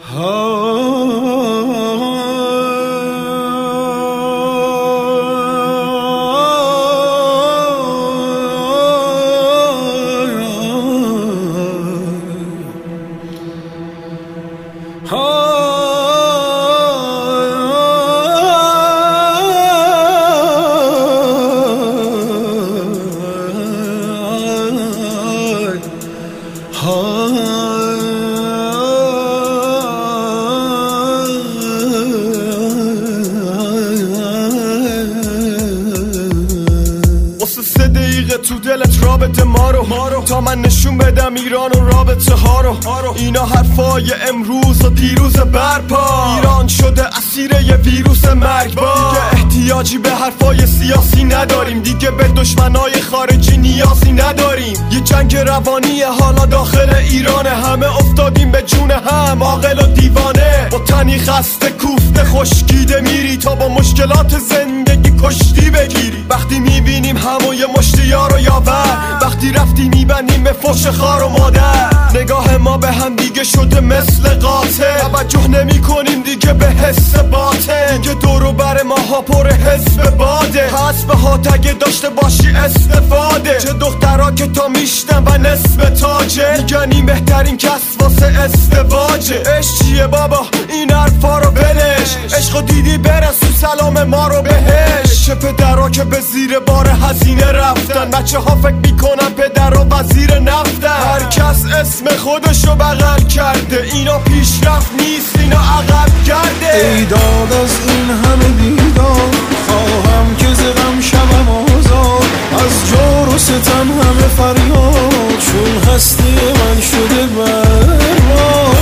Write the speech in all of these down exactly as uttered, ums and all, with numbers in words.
سه دقیقه تو دلت رابطه ما رو تا من نشون بدم ایران و رابطه ها رو. اینا حرفای امروز و دیروز برپا. ایران شده اسیر یه ویروس مرگبار. دیگه احتیاجی به حرفای سیاسی نداریم، دیگه به دشمنای خارجی نیازی نداریم. یه جنگ روانی حالا داخل ایرانه، همه افتادیم به جون هم، عاقل و دیوانه. با تنی خسته کوفته خشکیده میری تا با مشکلات زندگی کشتی بگیری. وقتی میبینیم همو یه مشتی یار و یاور، وقتی رفتی میبندیم به فحش خار و مادر. نگاه ما به هم دیگه شده مثل قاطع، توجه نمی کنیم دیگه به حس باطن. دیگه دورو بر ماها پر حزب باده، حسب ها تگه داشته باشی استفاده. چه دخترها که تا میشتن و نصف تاجه، میگن این بهترین کس واسه ازدواجه. عشق چیه بابا این حرفا رو بلش، عشقو دیدی برسون سلام ما رو بهش. چه پدرها که به زیر بار هزینه رفتن، بچه ها فکر میکنن پدر و وزیر نفتن. هر کس اسم خودشو بغل کرده، اینا پیشرفت نیست اینا عقب کرده. ای داد از این همه بیدار، خواهم که ز غم شوم آزاد. از جور و ستم همه فریاد، چون هستی من شده برباد.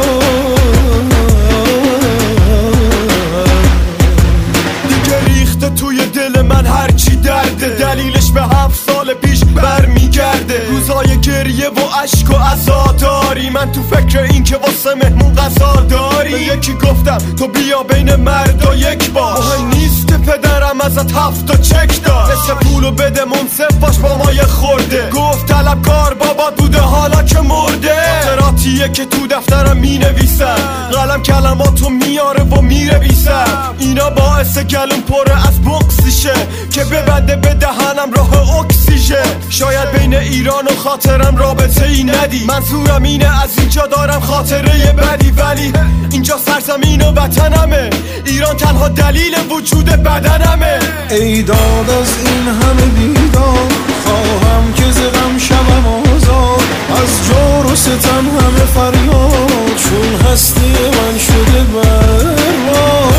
دیگه ریخته توی دل من هرچی درده، دلیلش به هفت سال پیش برمیگرده. روزای گریه و عشق و عزاداری، من تو فکر این که واسه مهمون غذا داری. به یکی گفتم تو بیا بین مردا یک باش، مهم نیست که پدرم ازت هفت تا چک دار. نصف پولو بده منصف باش با ما یه خورده. گفت طلبکار بابا بوده حالا که مرده. خاطراتیه که تو دفترم می نویسم، قلم کلماتو میاره و میره بیسم. اینا باعث گلوم پره از بغضیشه که ببنده به دهنم راه اکسیژن. شاید بین ایران و خاطرم رابطه ای ندی، منظورم اینه از اینجا دارم خاطره بدی. ولی اینجا سرزمین و وطنمه، ایران تنها دلیل وجود بدنمه. ای داد از این همه بیدار، خواهم که ز غم شوم آزاد. از جور و ستم همه فریاد، چون هستی من شده برباد.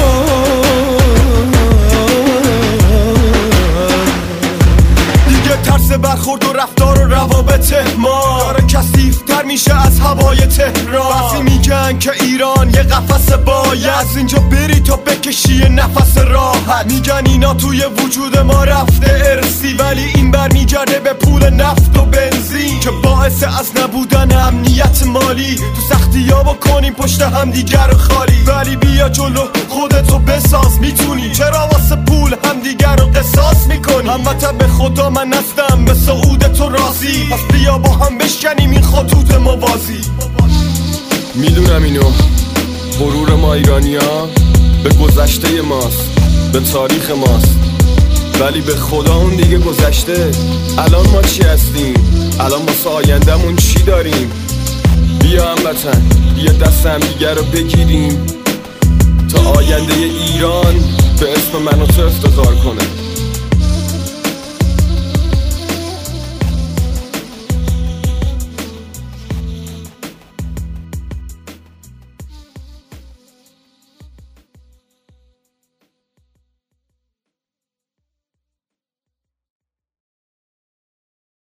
ترس برخورد و رفتار و روابط ما داره کثیف‌تر میشه از هوای تهران. بعضی میگن که ایران یه قفس باید، از اینجا بری تا بکشی نفس راحت. میگن اینا توی وجود ما رفته ارسی، ولی این برمیگرده به پول نفت و بنزین که باعث از نبودن امنیت مالی. تو سختی ها بکنیم پشت هم دیگر رو خالی. ولی بیا جلو خودتو بساز، میتونی. چرا واسه پول هم دیگر رو قصاص میکنی؟ هموطن به خدا من نستم به سعود تو راضی، پس بیا با هم بشکنیم این خطوط موازی. میدونم اینو غرور ما ایرانیا به گذشته ماست، به تاریخ ماست، ولی به خدا اون دیگه گذشته. الان ما چی هستیم؟ الان واسه آینده‌مون چی داریم؟ بیا هموطن بیا دست هم دیگه رو بگیریم تا آینده ایران به اسم من و تو افتخار کنه.